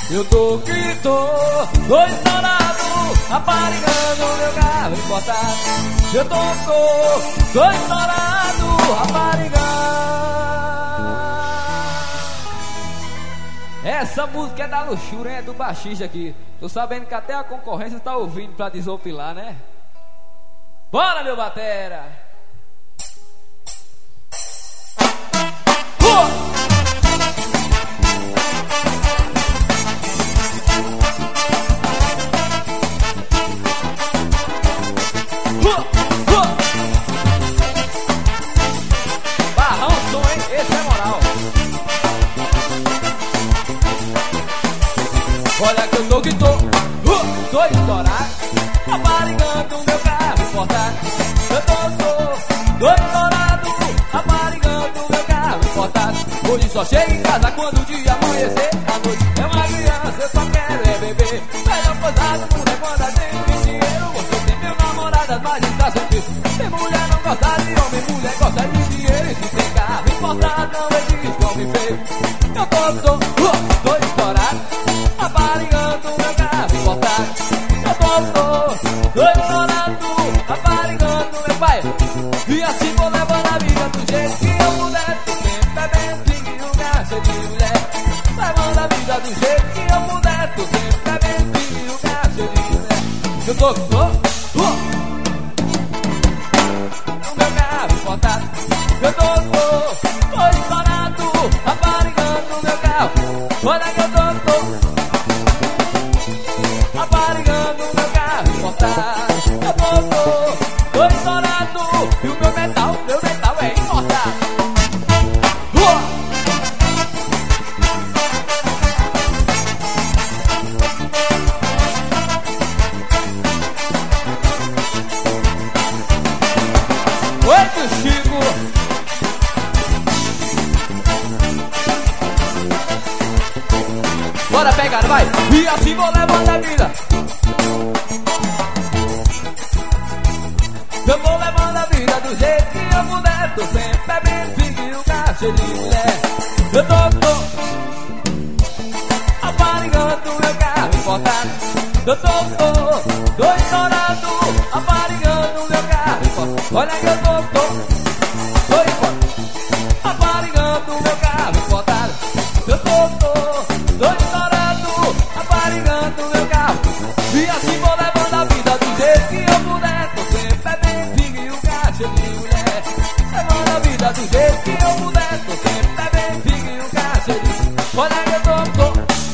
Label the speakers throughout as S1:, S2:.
S1: Eu tô que tô estourado, aparelhando meu carro importado. Eu tô estourado, aparelhando. Essa música é da luxúria, é do baixista aqui. Tô sabendo que até a concorrência tá ouvindo pra desopilar, né? Bora, meu batera! Barrão som, hein? Esse é moral. Olha que eu tô que tô estourado, aparelhando meu carro importado. Eu tô estourado, aparelhando meu carro importado. Hoje só chego em casa quando o dia amanhecer. A noite é uma criança, eu só quero é beber. Melhor coisa do mundo é quando a gente tem dinheiro. Você tem mil namoradas, mas está sempre. Tem mulher não gosta de homem, mulher gosta de dinheiro. E se tem carro importado, não existe homem feio. Eu tô estourado, aparelhando meu carro importado. Eu tô estourado, aparelhando meu pai. E assim vou levando a vida do jeito que eu puder. Tô sempre bebendo, pingue, lugar cheio de mulher. Levando a vida do jeito que eu puder. Tô sempre bebendo, pingue, lugar cheio de mulher. Eu tô no meu carro importado. Eu tô estourado, aparelhando meu carro. Olha que eu tô aparelhando meu carro importado. Eu tô estourado, e o meu metal é importado. Oi, Chico! Bora pegar, vai! E assim vou levando a vida. Eu vou levando a vida do jeito que eu puder. Tô sempre bebendo, pingue, o carro cheio de mulher. Eu tô aparelhando meu carro importado. Eu tô estourado, aparelhando meu carro importado. Olha que eu tô aparelhando meu carro importado. Eu tô estourado, aparelhando meu carro. E assim vou levando a vida do jeito que eu puder. Tô sempre bebendo, pingue, o carro cheio de mulher. Levando a vida do jeito que eu puder. Tô sempre bebendo, pingue, o carro cheio de mulher. Olha que eu tô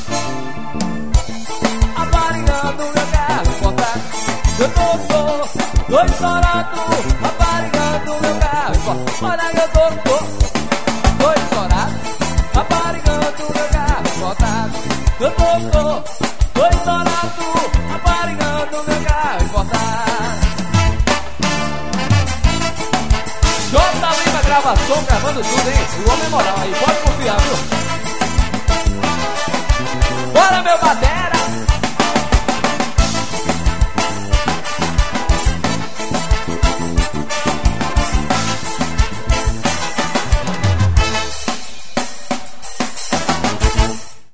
S1: aparelhando meu carro importado. Eu tô estourado, aparelhando meu carro importado. Olha que eu tô estourado, aparelhando meu carro importado. Eu tô estourado, aparelhando meu carro importado. J Lima Gravação, gravando tudo, hein? O homem é moral aí, pode confiar, viu? Bora, meu batera!